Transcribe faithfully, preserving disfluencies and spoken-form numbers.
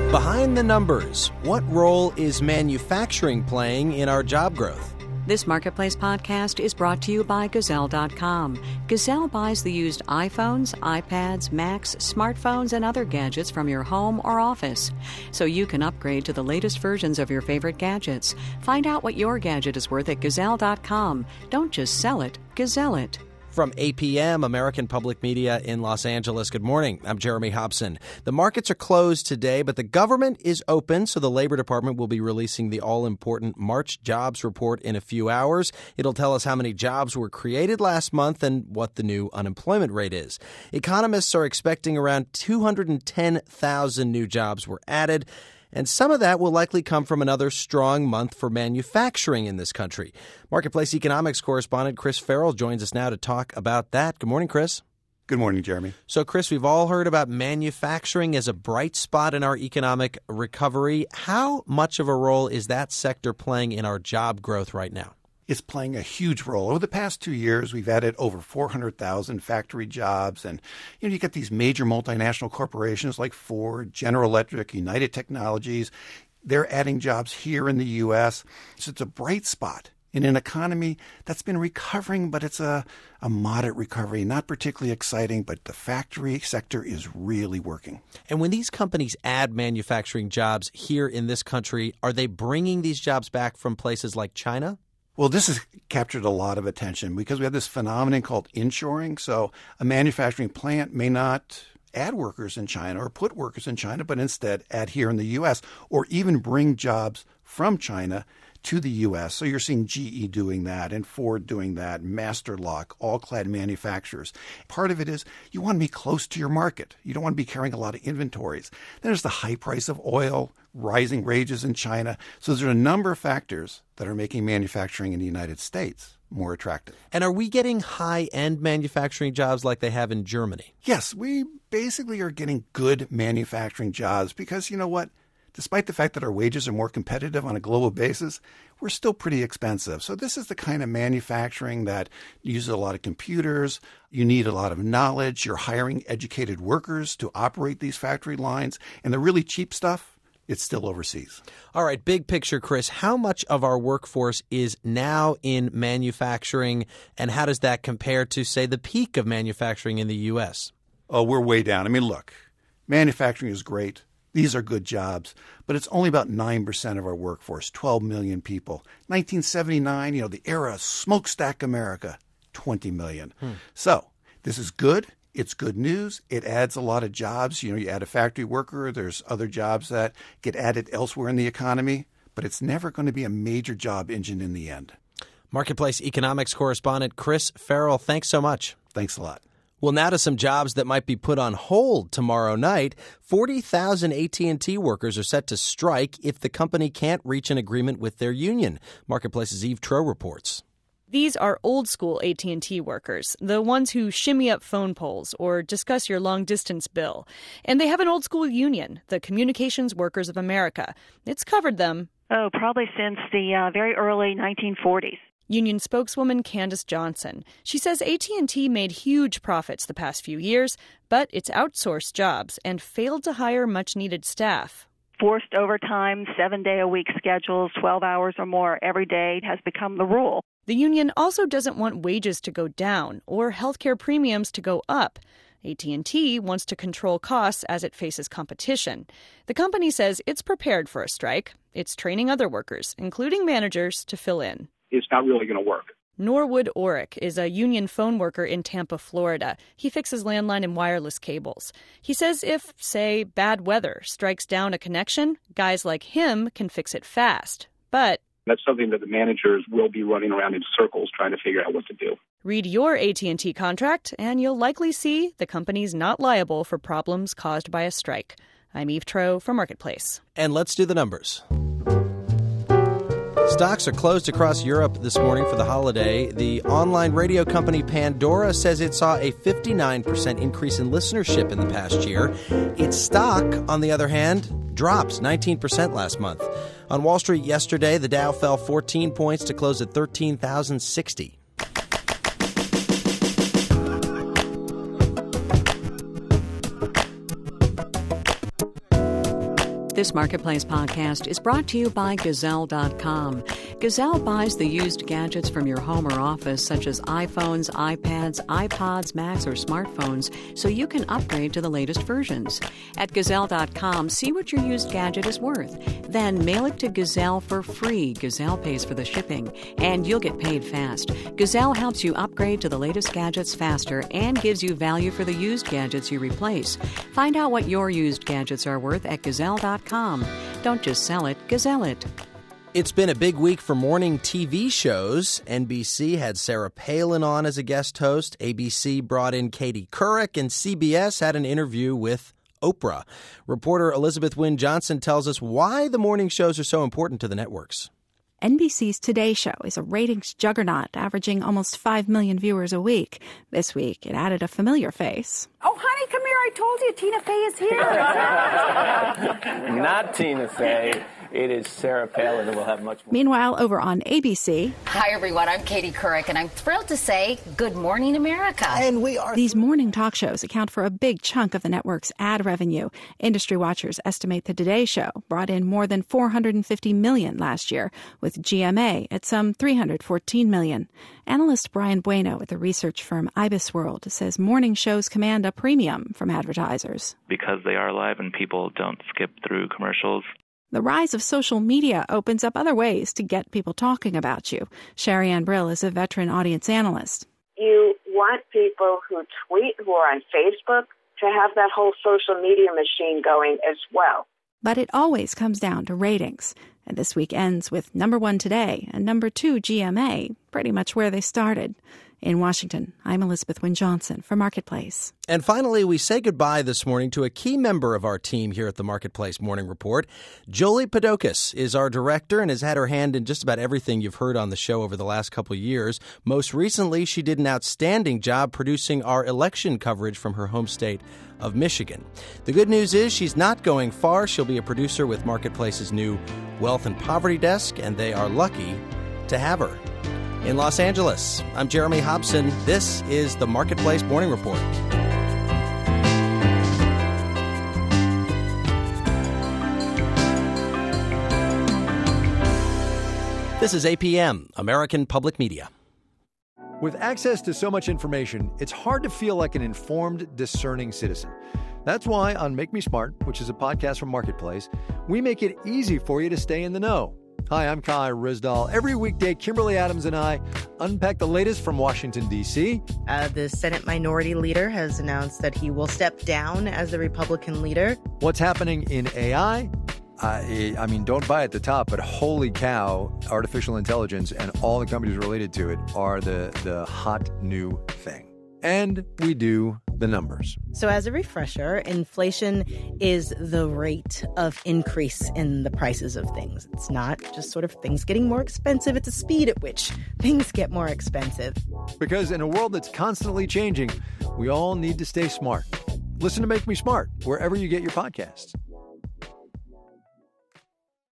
Behind the numbers, what role is manufacturing playing in our job growth? This Marketplace podcast is brought to you by Gazelle dot com. Gazelle buys the used iPhones, iPads, Macs, smartphones, and other gadgets from your home or office, so you can upgrade to the latest versions of your favorite gadgets. Find out what your gadget is worth at Gazelle dot com. Don't just sell it, Gazelle it. From A P M, American Public Media in Los Angeles. Good morning. I'm Jeremy Hobson. The markets are closed today, but the government is open, so the Labor Department will be releasing the all-important March jobs report in a few hours. It'll tell us how many jobs were created last month and what the new unemployment rate is. Economists are expecting around two hundred ten thousand new jobs were added, and some of that will likely come from another strong month for manufacturing in this country. Marketplace economics correspondent Chris Farrell joins us now to talk about that. Good morning, Chris. Good morning, Jeremy. So, Chris, we've all heard about manufacturing as a bright spot in our economic recovery. How much of a role is that sector playing in our job growth right now? It's playing a huge role. Over the past two years, we've added over four hundred thousand factory jobs. And, you know, you get these major multinational corporations like Ford, General Electric, United Technologies. They're adding jobs here in the U S. So it's a bright spot in an economy that's been recovering, but it's a, a moderate recovery, not particularly exciting, but the factory sector is really working. And when these companies add manufacturing jobs here in this country, are they bringing these jobs back from places like China? Well, this has captured a lot of attention because we have this phenomenon called inshoring. So a manufacturing plant may not add workers in China or put workers in China, but instead add here in the U S or even bring jobs from China to the U S. So you're seeing G E doing that and Ford doing that, Master Lock, all-clad manufacturers. Part of it is you want to be close to your market. You don't want to be carrying a lot of inventories. There's the high price of oil, rising wages in China. So there's a number of factors that are making manufacturing in the United States more attractive. And are we getting high-end manufacturing jobs like they have in Germany? Yes, we basically are getting good manufacturing jobs because, you know what? Despite the fact that our wages are more competitive on a global basis, we're still pretty expensive. So this is the kind of manufacturing that uses a lot of computers. You need a lot of knowledge. You're hiring educated workers to operate these factory lines. And the really cheap stuff, it's still overseas. All right, big picture, Chris. How much of our workforce is now in manufacturing, and how does that compare to, say, the peak of manufacturing in the U S? Oh, we're way down. I mean, look, manufacturing is great. These are good jobs, but it's only about nine percent of our workforce, twelve million people. nineteen seventy-nine, you know, the era of smokestack America, twenty million. Hmm. So this is good. It's good news. It adds a lot of jobs. You know, you add a factory worker. There's other jobs that get added elsewhere in the economy, but it's never going to be a major job engine in the end. Marketplace economics correspondent Chris Farrell, thanks so much. Thanks a lot. Well, now to some jobs that might be put on hold tomorrow night. forty thousand A T and T workers are set to strike if the company can't reach an agreement with their union. Marketplace's Eve Troe reports. These are old-school A T and T workers, the ones who shimmy up phone poles or discuss your long-distance bill. And they have an old-school union, the Communications Workers of America. It's covered them. Oh, probably since the uh, very early nineteen forties. Union spokeswoman Candace Johnson. She says A T and T made huge profits the past few years, but it's outsourced jobs and failed to hire much-needed staff. Forced overtime, seven-day-a-week schedules, twelve hours or more every day has become the rule. The union also doesn't want wages to go down or healthcare premiums to go up. A T and T wants to control costs as it faces competition. The company says it's prepared for a strike. It's training other workers, including managers, to fill in. It's not really going to work. Norwood Orrick is a union phone worker in Tampa, Florida. He fixes landline and wireless cables. He says if, say, bad weather strikes down a connection, guys like him can fix it fast. But that's something that the managers will be running around in circles trying to figure out what to do. Read your A T and T contract, and you'll likely see the company's not liable for problems caused by a strike. I'm Eve Troe for Marketplace. And let's do the numbers. Stocks are closed across Europe this morning for the holiday. The online radio company Pandora says it saw a fifty-nine percent increase in listenership in the past year. Its stock, on the other hand, dropped nineteen percent last month. On Wall Street yesterday, the Dow fell fourteen points to close at thirteen thousand sixty. This Marketplace podcast is brought to you by Gazelle dot com. Gazelle buys the used gadgets from your home or office, such as iPhones, iPads, iPods, Macs, or smartphones, so you can upgrade to the latest versions. At Gazelle dot com, see what your used gadget is worth. Then mail it to Gazelle for free. Gazelle pays for the shipping, and you'll get paid fast. Gazelle helps you upgrade to the latest gadgets faster and gives you value for the used gadgets you replace. Find out what your used gadgets are worth at Gazelle dot com. Don't just sell it, Gazelle it. It's been a big week for morning T V shows. N B C had Sarah Palin on as a guest host. A B C brought in Katie Couric, and C B S had an interview with Oprah. Reporter Elizabeth Wynn Johnson tells us why the morning shows are so important to the networks. N B C's Today Show is a ratings juggernaut, averaging almost five million viewers a week. This week, it added a familiar face. Oh, honey, come here. I told you Tina Fey is here. Not Tina Fey. It is Sarah Palin, and we'll have much more. Meanwhile, over on A B C... Hi, everyone. I'm Katie Couric, and I'm thrilled to say Good Morning America. And we are... These morning talk shows account for a big chunk of the network's ad revenue. Industry watchers estimate the Today Show brought in more than four hundred fifty million dollars last year, with G M A at some three hundred fourteen million dollars. Analyst Brian Bueno at the research firm IBISWorld says morning shows command a premium from advertisers. Because they are live and people don't skip through commercials. The rise of social media opens up other ways to get people talking about you. Sherry Ann Brill is a veteran audience analyst. You want people who tweet, who are on Facebook, to have that whole social media machine going as well. But it always comes down to ratings. And this week ends with number one Today and number two G M A, pretty much where they started. In Washington, I'm Elizabeth Wynn Johnson for Marketplace. And finally, we say goodbye this morning to a key member of our team here at the Marketplace Morning Report. Jolie Podokis is our director and has had her hand in just about everything you've heard on the show over the last couple of years. Most recently, she did an outstanding job producing our election coverage from her home state of Michigan. The good news is she's not going far. She'll be a producer with Marketplace's new Wealth and Poverty Desk, and they are lucky to have her. In Los Angeles, I'm Jeremy Hobson. This is the Marketplace Morning Report. This is A P M, American Public Media. With access to so much information, it's hard to feel like an informed, discerning citizen. That's why on Make Me Smart, which is a podcast from Marketplace, we make it easy for you to stay in the know. Hi, I'm Kai Rizdal. Every weekday, Kimberly Adams and I unpack the latest from Washington, D C Uh, the Senate Minority Leader has announced that he will step down as the Republican leader. What's happening in A I? I, I mean, don't buy at the top, but holy cow, artificial intelligence and all the companies related to it are the, the hot new thing. And we do the numbers. So as a refresher, inflation is the rate of increase in the prices of things. It's not just sort of things getting more expensive. It's a speed at which things get more expensive. Because in a world that's constantly changing, we all need to stay smart. Listen to Make Me Smart wherever you get your podcasts.